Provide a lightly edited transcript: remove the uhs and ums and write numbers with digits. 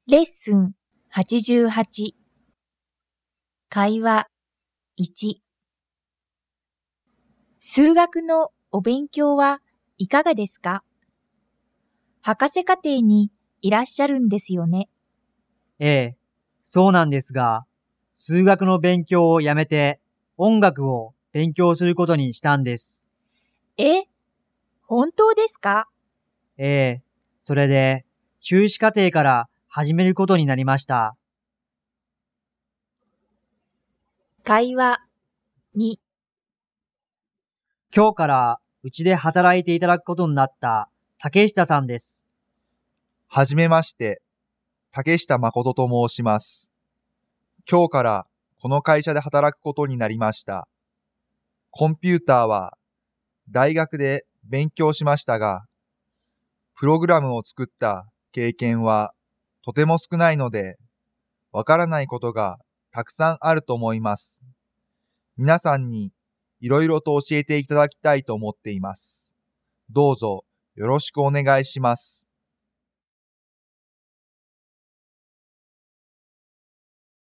レッスン88会話1数学のお勉強はいかがですか？博士課程にいらっしゃるんですよね。 ええ、そうなんですが、数学の勉強をやめて音楽を勉強することにしたんです。 え、本当ですか？ ええ、それで修士課程から始めることになりました。 会話2 今日からうちで働いていただくことになった竹下さんです。 はじめまして、竹下誠と申します。今日からこの会社で働くことになりました。コンピューターは大学で勉強しましたが、プログラムを作った経験はとても少ないので、わからないことがたくさんあると思います。皆さんにいろいろと教えていただきたいと思っています。どうぞよろしくお願いします。